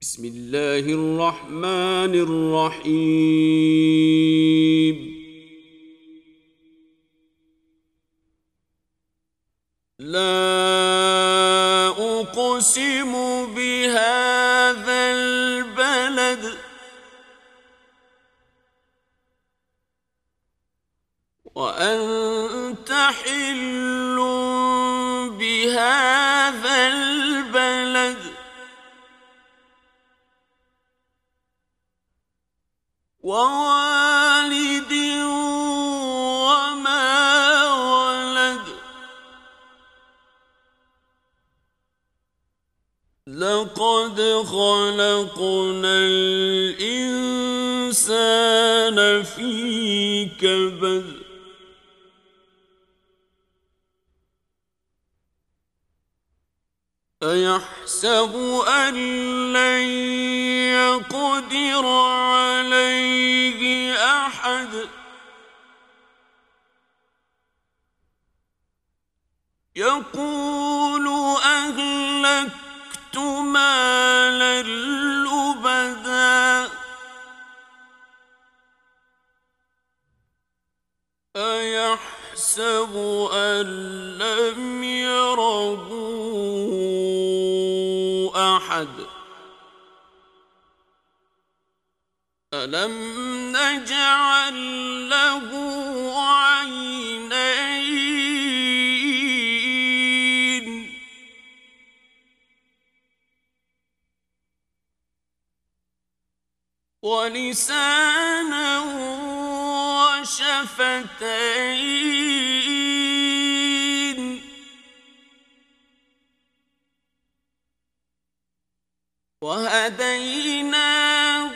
بسم الله الرحمن الرحيم. لا أقسم بهذا البلد وأنت حل بهذا البلد ووالد وما ولد. لقد خلقنا الإنسان في كبد. أيحسب أن لن يقدر عليه أحد. يقول أهلكت مالا لبدا. أيحسب أن لم يره أحد. ألم نجعل له عينين ولسانا وشفتين وهديناه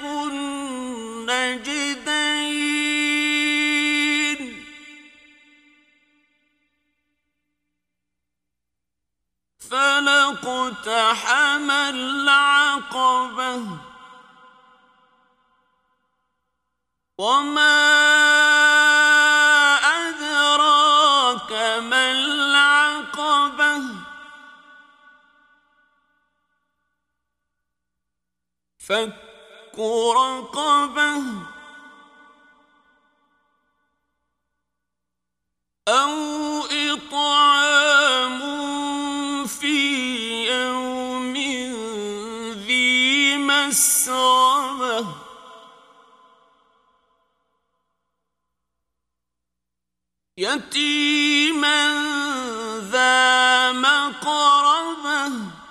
النجدين. فلا اقتحم العقبة وما أدراك ما العقبة. فك رقبة أو إطعام في يوم ذي مسغبة. يتيما ذا مقربة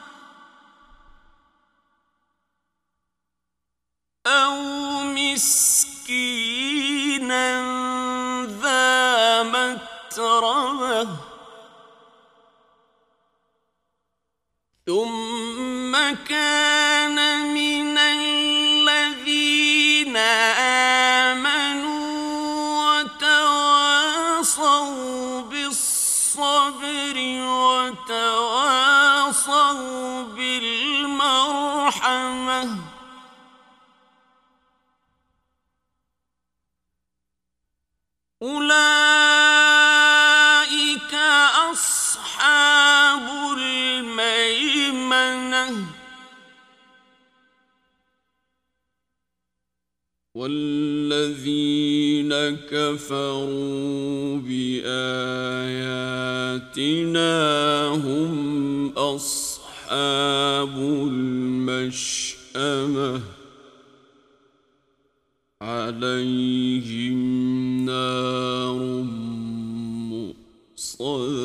أو مسكينا ذا متربة. ثم كان من الذين آمنوا وتواصوا بالصبر وتواصوا بالمرحمة. أولئك أصحاب الميمنة. والذين كفروا بآياتنا هم أصحاب المشأمة. عليهم نار مؤصدة.